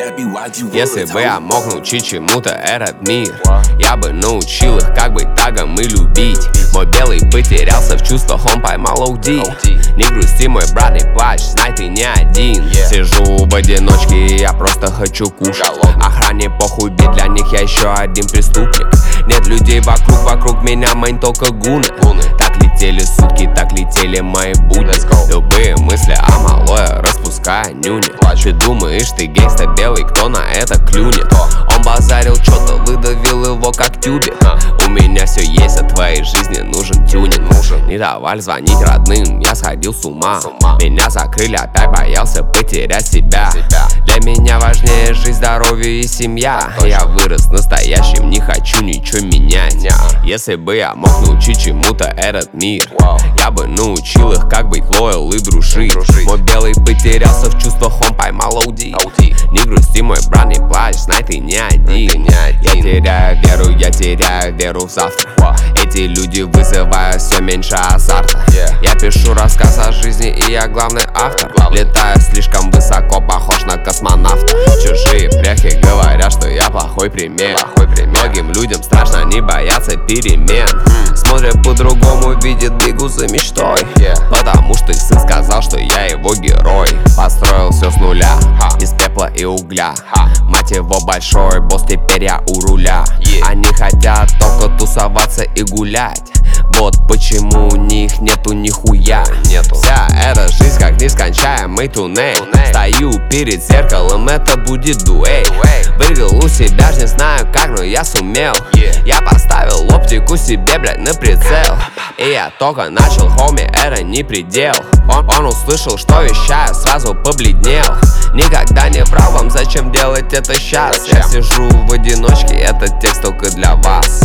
Если бы я мог научить чему-то этот мир, я бы научил их, как быть тагом и любить. Мой белый потерялся в чувствах, он поймал OD. Не грусти, мой брат, не плачь, знай, ты не один. Сижу в одиночке, и я просто хочу кушать. Охране похуй, ведь для них я еще один преступник. Нет людей вокруг меня, майн только гуны. Так летели сутки, так летели мои будни. Любые мысли о малое, распуская нюни. Ты думаешь, ты гейста белый, кто на это клюнет? Он базарил, что-то выдавил его как тюбик. У меня все есть, от твоей жизни нужен тюнинг. Не давали звонить родным, я сходил с ума. Меня закрыли, опять боялся потерять себя. Для меня важнее жизнь, здоровье и семья. Я вырос настоящим, не хочу ничего менять. Если бы я мог научить чему-то этот мир, я бы научил их, как быть лоял и дружить. Мой белый потерялся в чувствах, он поймал OD. Не грусти, мой брат, не плачь, знай, ты не один. Я теряю веру в завтра. Эти люди вызывают все меньше азарта. Я пишу рассказ о жизни, и я главный автор. Летаю слишком высоко, похож на космонавта. Чужие пряхи говорят, что я плохой пример. Многим людям страшно, они боятся перемен. Смотрят по-другому, видят, бегут за мечтой. Потому что их сын сказал, что я его герой. Построил все с нуля, из пепла и угля. Мать его большой босс, теперь я у руля. Они хотят только тусоваться и гулять. Вот почему у них нету нихуя. Вся эта жизнь как нескончаемый туннель. Стою перед зеркалом, это будет дуэль. Прыгал у себя, не знаю как, но я сумел. Я поставил оптику себе, блядь, на прицел. И я только начал, хоми, это не предел. Он услышал, что вещаю, сразу побледнел. Никогда не врал вам, зачем делать это сейчас. Я сижу в одиночке, этот текст только для вас.